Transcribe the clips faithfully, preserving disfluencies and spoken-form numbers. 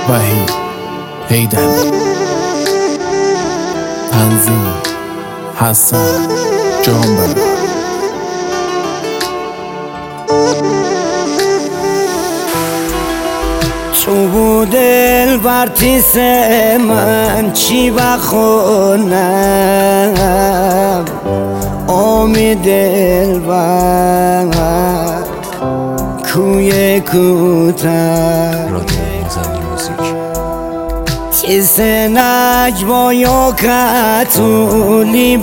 وحید حیدری، تنظیم حسن جانبر. تو بودل برتیس من چی بخونم آمی دل بر کوی کوتر چیز نجوا یا کتولی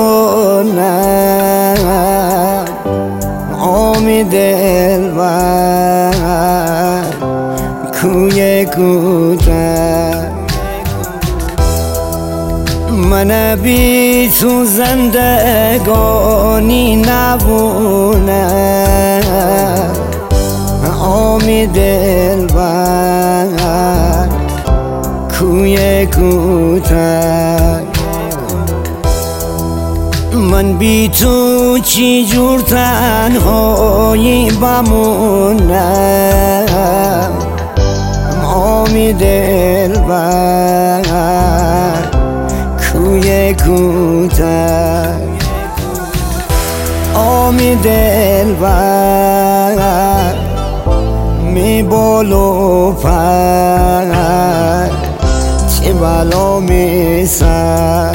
بخونم آمی دل بر کوی کوتر. من بی تو زندگانی نبونم آمی دل بر کوی کوتر. من بی تو چی جور تنهایی بمونم آمی دل بر کوی کوتر. آمی دل بر می بالو پر چه بلا می سر.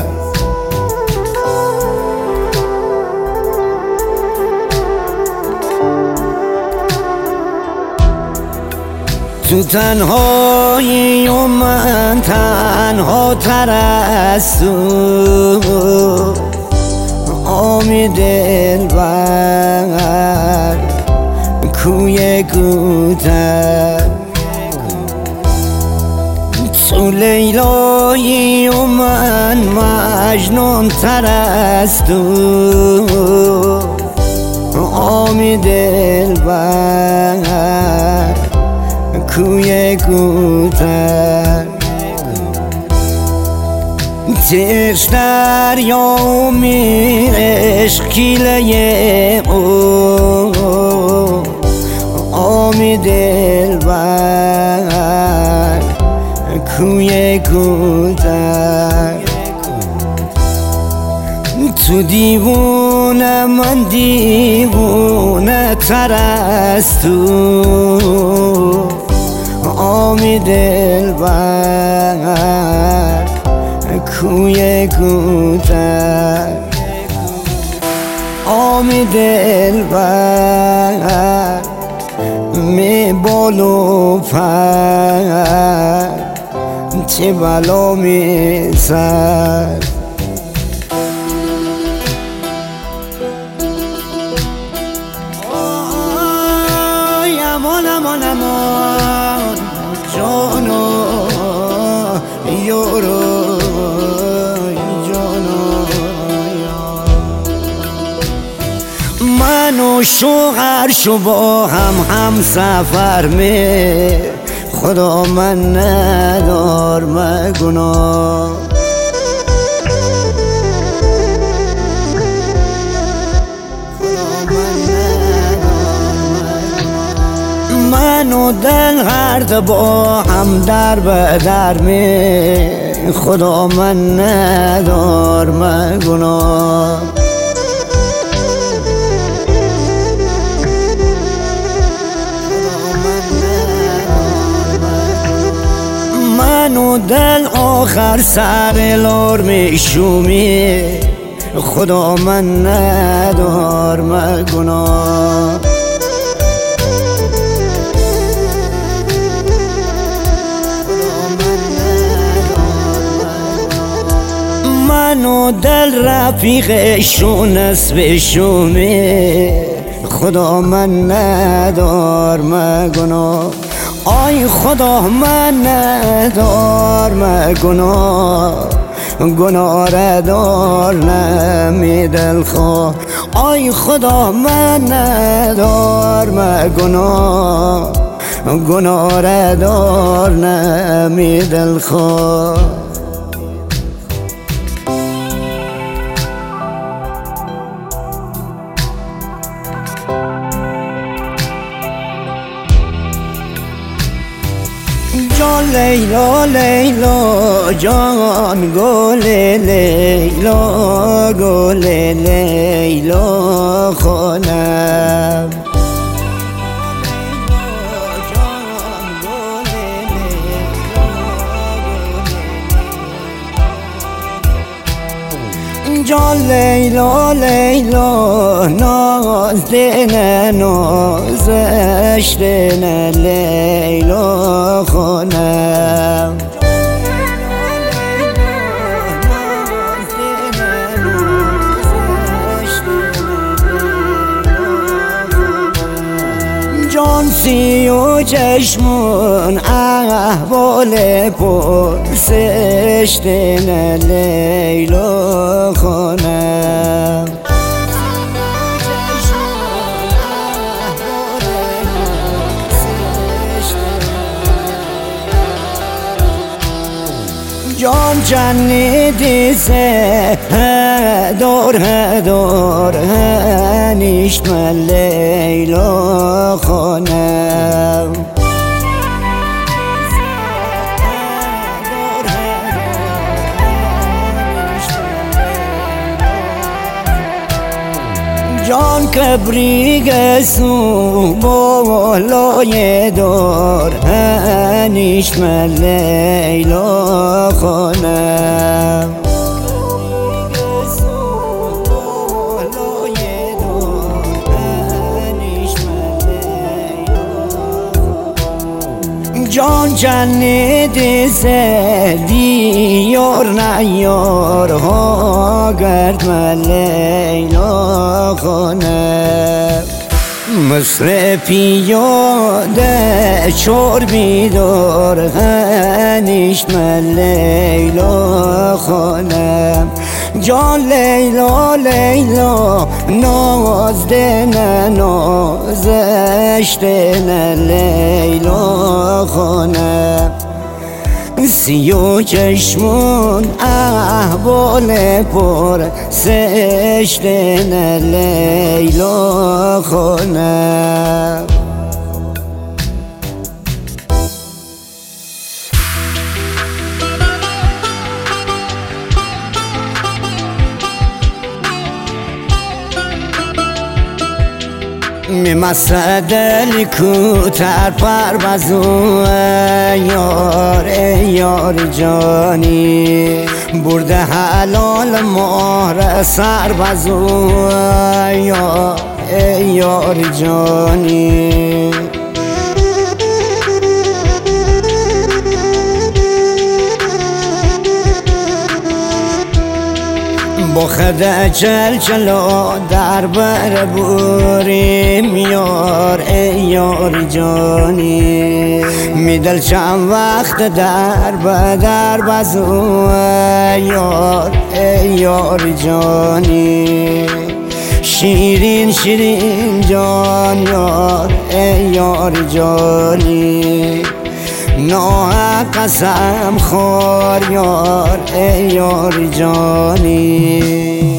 تو تنهایی و من تنها تر از تو آمی دل بر کوی کوتر. تو لیلایی و من مجنون تر از تو آمی دل بر کوی کوتر. تیش دریا می عشق کیله او آمی دل بر کوی کوتر. تو دیوونه من دیوونه تر از تو آمی دل بر کوی کوتر. آمی دل بر می بالو پر چه بلا می سر. امان امان امان جانو یورو جانو من و شوهر شو با هم هم سفر می خدا من ندار مگناه. من و دل هر دو با هم در به در می خدا من ندار مگناه. من و دل آخر سر لار می شومی خدا من ندار مگناه. من و دل رفیق شونس بشومی خدا من ندار مگناه. آی خدا من ندار مگناه گناه را دار نمی دلخواه. آی خدا من ندار مگناه گناه را دار نمی دلخواه. جان لیلا لیلا جان گل لیلا گل لیلا خانم جان لیلا لیلا ناز دینه نازش دینه لیلا خانم جان سی و چشمون احوال پرسش دینه لیلا خانم جان جنیدی سه دور دور نیشت من لیلا خانم جان کبریگ سو بالای دور نیشت من لیلا خانم جان جنیدی دیار نیار ها گرد من لیلا خانم مصر پیاده چور بیدار هنیشت من لیلا خانم جان لیلا لیلا ناز دینه نازش دینه لیلا خانم سی و چشمون احوال پر سش دینه لیلا خانم میمسد دل کوتر پر بزو یار یار جانی برده حلال مهر سر بزو یار یار جانی با خدا چل چلا در بر بوریم یار ای یار جانی میدل چند وقت در بدر بزو یار ای یار جانی شیرین شیرین جان یار ای یار جانی نه قسم خور یار ای یار جانی